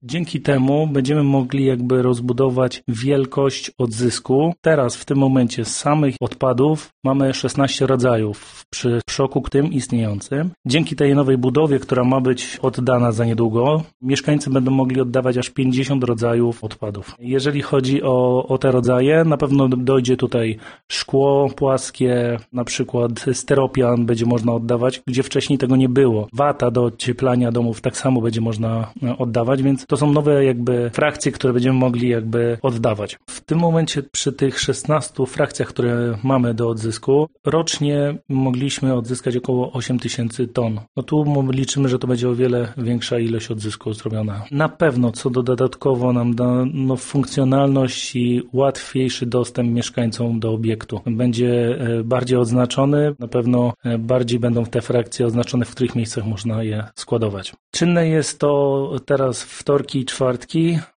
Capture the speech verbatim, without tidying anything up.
Dzięki temu będziemy mogli jakby rozbudować wielkość odzysku. Teraz w tym momencie z samych odpadów mamy szesnaście rodzajów przy szoku tym istniejącym. Dzięki tej nowej budowie, która ma być oddana za niedługo, mieszkańcy będą mogli oddawać aż pięćdziesiąt rodzajów odpadów. Jeżeli chodzi o, o te rodzaje, na pewno dojdzie tutaj szkło płaskie, na przykład steropian będzie można oddawać, gdzie wcześniej tego nie było. Wata do ocieplania domów tak samo będzie można oddawać, więc to są nowe jakby frakcje, które będziemy mogli jakby oddawać. W tym momencie przy tych szesnastu frakcjach, które mamy do odzysku, rocznie mogliśmy odzyskać około osiem tysięcy ton. No tu liczymy, że to będzie o wiele większa ilość odzysku zrobiona. Na pewno, co do dodatkowo nam da no, funkcjonalność i łatwiejszy dostęp mieszkańcom do obiektu. Będzie bardziej odznaczony, na pewno bardziej będą te frakcje oznaczone, w których miejscach można je składować. Czynne jest to teraz wtorki i czwartki.